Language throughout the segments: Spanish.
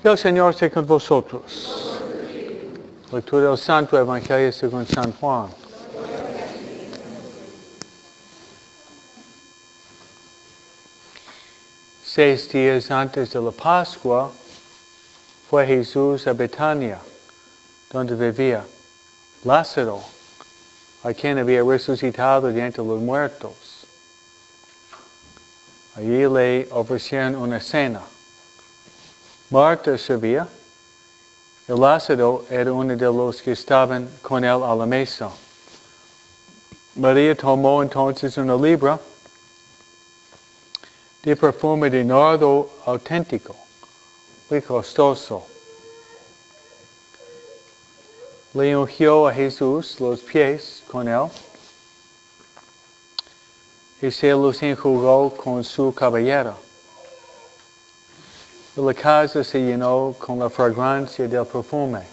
El Señor esté con vosotros. Lectura del Santo Evangelio según San Juan. Seis días antes de la Pascua, fue Jesús a Betania, donde vivía Lázaro, a quien había resucitado de entre los muertos. Allí le ofrecieron una cena. Marta servía, y Lázaro era uno de los que estaban con él a la mesa. María tomó entonces una libra de perfume de nardo auténtico, muy costoso. Le ungió a Jesús los pies con él y se los enjugó con su cabellera. Y la casa se llenó con la fragancia del perfume.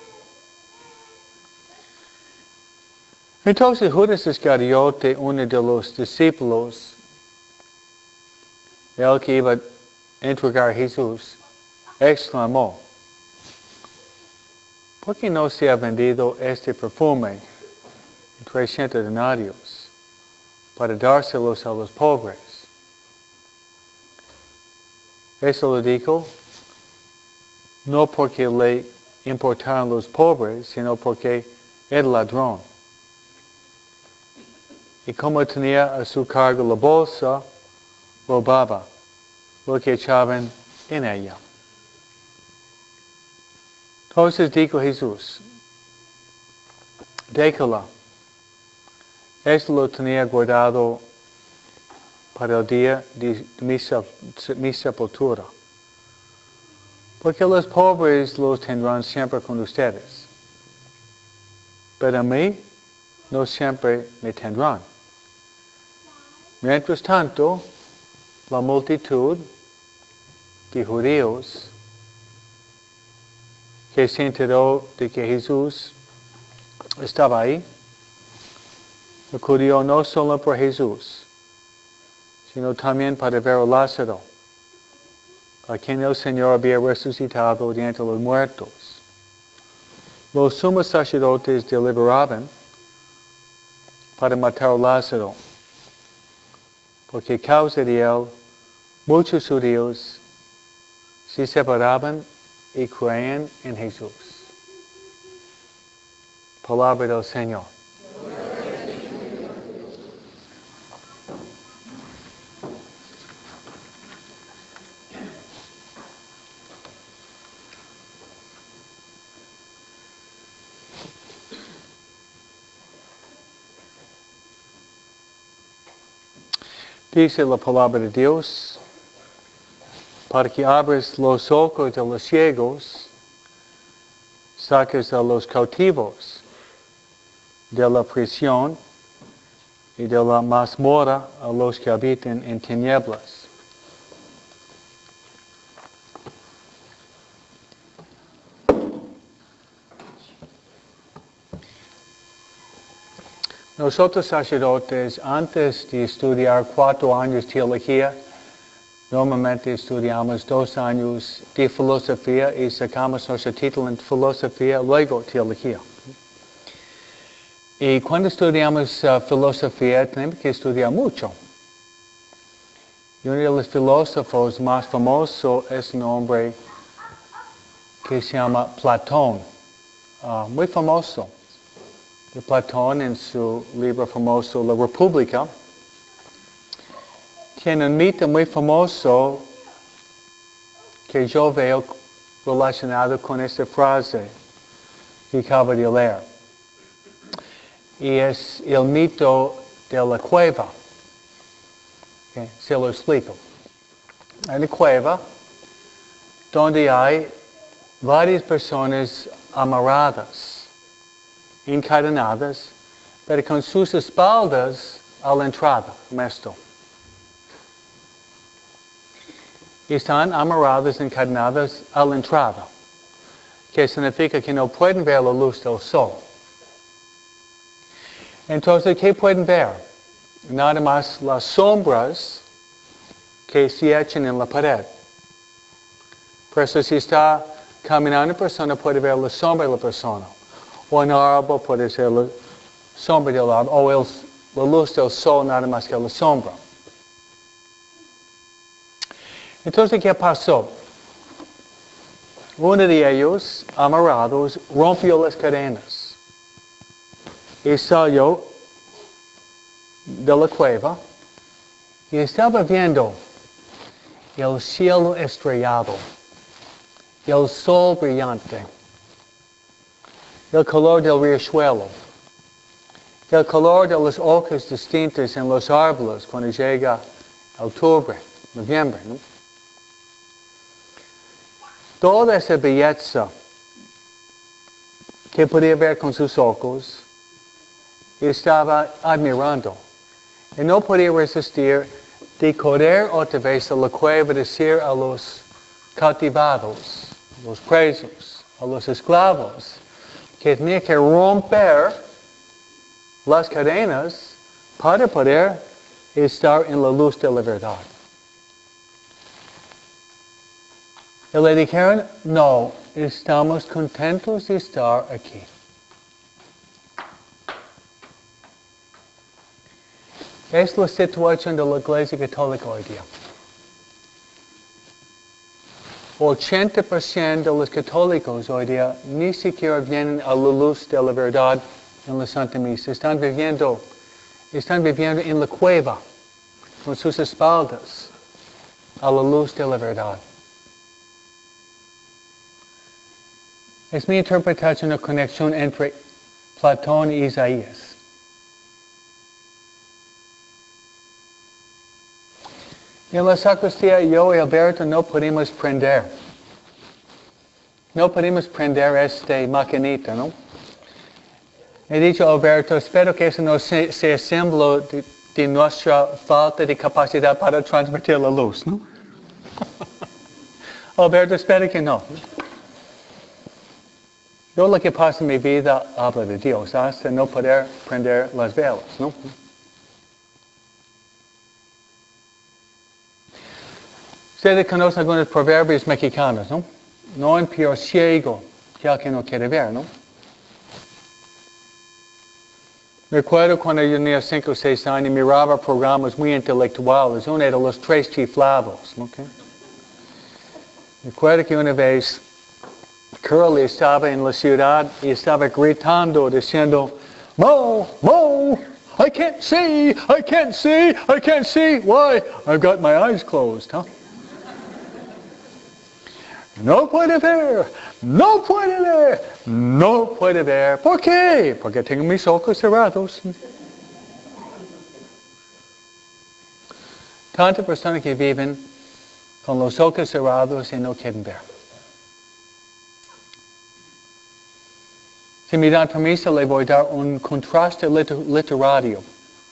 Entonces Judas Iscariote, uno de los discípulos, el que iba a entregar a Jesús, exclamó: ¿por qué no se ha vendido este perfume en 300 denarios para dárselos a los pobres? Eso lo dijo no porque le importaran los pobres, sino porque era ladrón. Y como tenía a su cargo la bolsa, robaba lo que echaban en ella. Entonces dijo Jesús: déjala. Esto lo tenía guardado para el día de mi sepultura. Porque los pobres los tendrán siempre con ustedes. Pero a mí no siempre me tendrán. Mientras tanto, la multitud de judíos que se enteró de que Jesús estaba ahí, acudió no solo por Jesús, sino también para ver a Lázaro, a quien el Señor había resucitado de entre los muertos. Los sumos sacerdotes deliberaban para matar a Lázaro, porque a causa de él, muchos judíos se separaban y creían en Jesús. Palabra del Señor. Dice la palabra de Dios: para que abres los ojos de los ciegos, saques a los cautivos de la prisión y de la mazmorra a los que habitan en tinieblas. Nosotros sacerdotes, antes de estudiar 4 años de teología, normalmente estudiamos 2 años de filosofía y sacamos nuestro título en filosofía, luego teología. Y cuando estudiamos filosofía tenemos que estudiar mucho. Y uno de los filósofos más famosos es un hombre que se llama Platón, muy famoso. De Platón, en su libro famoso La República, tiene un mito muy famoso que yo veo relacionado con esta frase que acabo de leer. Y es el mito de la cueva. Okay, se lo explico. Hay una cueva donde hay varias personas amarradas, encadenadas, pero con sus espaldas a la entrada, como esto. Y están amarradas, encadenadas a la entrada, que significa que no pueden ver la luz del sol. Entonces, ¿qué pueden ver? Nada más las sombras que se echan en la pared. Por eso si está caminando persona puede ver la sombra de la persona. O en árbol puede ser la sombra del árbol. O la luz del sol nada más que la sombra. Entonces, ¿qué pasó? Uno de ellos, amarrados, rompió las cadenas y salió de la cueva y estaba viendo el cielo estrellado, el sol brillante, el color del riachuelo, el color de las hojas distintas en los árboles cuando llega octubre, noviembre, ¿no? Toda esa belleza que podía ver con sus ojos, estaba admirando. Y no podía resistir de correr otra vez a la cueva y decir a los cautivados, los presos, a los esclavos, que tenía que romper las cadenas para poder estar en la luz de la verdad. Y le dijeron, no, estamos contentos de estar aquí. Es la situación de la Iglesia Católica hoy día. 80% de los católicos hoy día ni siquiera vienen a la luz de la verdad en la Santa Misa. Están viviendo en la cueva, con sus espaldas, a la luz de la verdad. Es mi interpretación de la conexión entre Platón y Isaías. En la sacristía yo y Alberto no podemos prender. No podemos prender esta maquinita, ¿no? He dicho a Alberto, espero que eso no sea símbolo de nuestra falta de capacidad para transmitir la luz, ¿no? Alberto, espero que no. Yo lo que pasa en mi vida habla de Dios, hasta no poder prender las velas, ¿no? Ustedes conocen algunos proverbios mexicanos, ¿no? No en peor ciego que al que no quiere ver, ¿no? Recuerdo cuando yo tenía 5 o 6 años, miraba programas muy intelectuales. Uno era Los Tres Chiflados, ¿ok? Recuerdo que una vez Curly estaba en la ciudad y estaba gritando, diciendo, Mo, Mo, I can't see, I can't see, I can't see. Why? I've got my eyes closed, huh? No puede ver, no puede ver, no puede ver. ¿Por qué? Porque tengo mis ojos cerrados. Tantas personas que viven con los ojos cerrados y no quieren ver. Si me dan permiso, le voy a dar un contraste literario.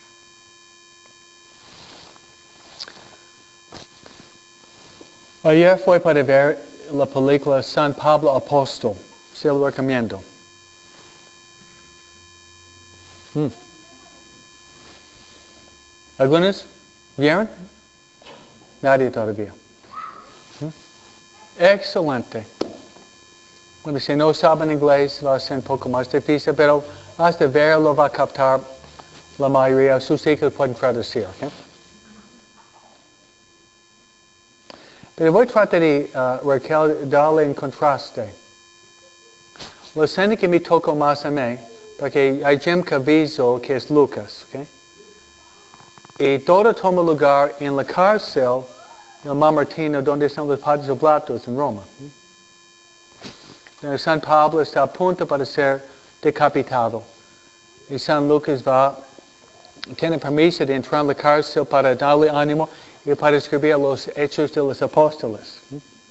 Ayer fue para ver la película San Pablo Apóstol. Se lo recomiendo. ¿Algunos vieron? Nadie todavía. Excelente. Bueno, si no saben inglés va a ser un poco más difícil, pero hasta verlo va a captar la mayoría. Sus hijos pueden traducir, ¿ok? Pero voy a tratar de, Raquel, darle un contraste. La escena que me tocó más a mí, porque hay Jim Caviezel, que es Lucas, ¿ok? Y todo toma lugar en la cárcel de Mamertino, donde están los padres oblatos en Roma. San Pablo está a punto para ser decapitado. Y San Lucas tiene permiso de entrar en la cárcel para darle ánimo y para escribir los hechos de los apóstoles.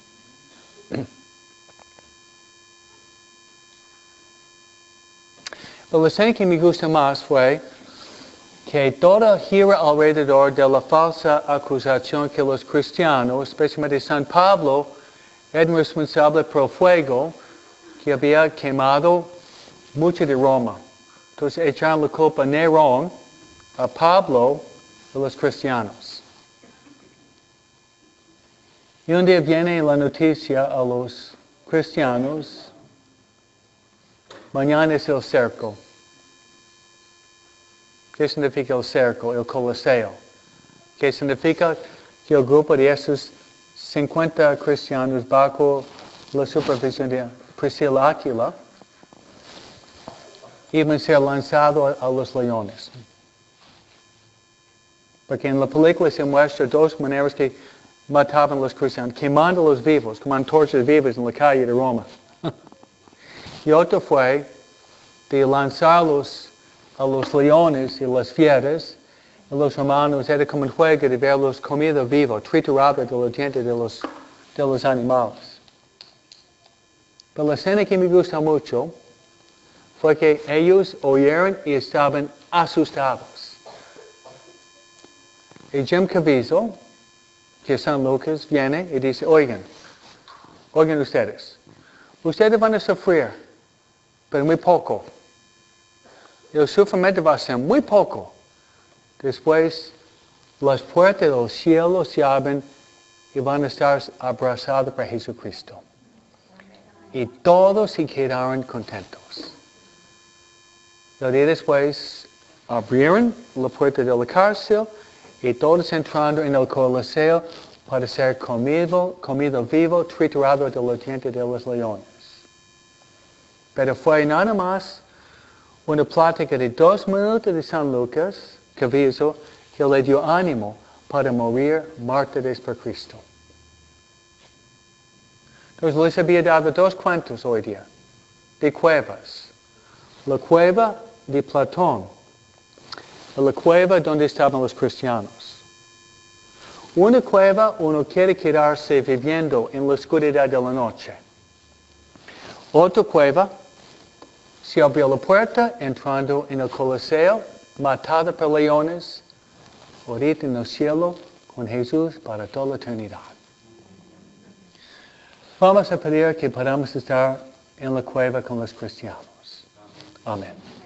Pero la escena que me gusta más fue que todo gira alrededor de la falsa acusación que los cristianos, especialmente San Pablo, eran responsables por el fuego que había quemado mucho de Roma. Entonces echaron la culpa a Nerón, a Pablo, de los cristianos. Y un día viene la noticia a los cristianos, mañana es el cerco. ¿Qué significa el cerco? El Coliseo. ¿Qué significa? Que el grupo de esos 50 cristianos bajo la supervisión de Priscila Aquila iban a ser lanzados a los leones. Porque en la película se muestra dos maneras que mataban a los cristianos, quemando a los vivos, con antorchas vivas en la calle de Roma. Y otro fue de lanzarlos a los leones y las fieras. Y los romanos era como un juego de verlos comido vivo, triturado de los dientes de los animales. Pero la escena que me gusta mucho fue que ellos oyeron y estaban asustados. Y Jim Caviezel, que es San Lucas, viene y dice, oigan ustedes van a sufrir, pero muy poco. El sufrimiento va a ser muy poco. Después, las puertas del cielo se abren y van a estar abrazados por Jesucristo. Y todos se quedaron contentos. El día después, abrieron la puerta de la cárcel y todos entrando en el Coliseo para ser comido vivo, triturado de los dientes de los leones. Pero fue nada más una plática de 2 minutos de San Lucas, Caviezel, que le dio ánimo para morir mártires por Cristo. Entonces les había dado 2 cuentos hoy día, de cuevas. La cueva de Platón, y la cueva donde estaban los cristianos. Una cueva uno quiere quedarse viviendo en la oscuridad de la noche. Otra cueva, se abrió la puerta entrando en el Coliseo, matado por leones, ahorita en el cielo con Jesús para toda la eternidad. Vamos a pedir que podamos estar en la cueva con los cristianos. Amén.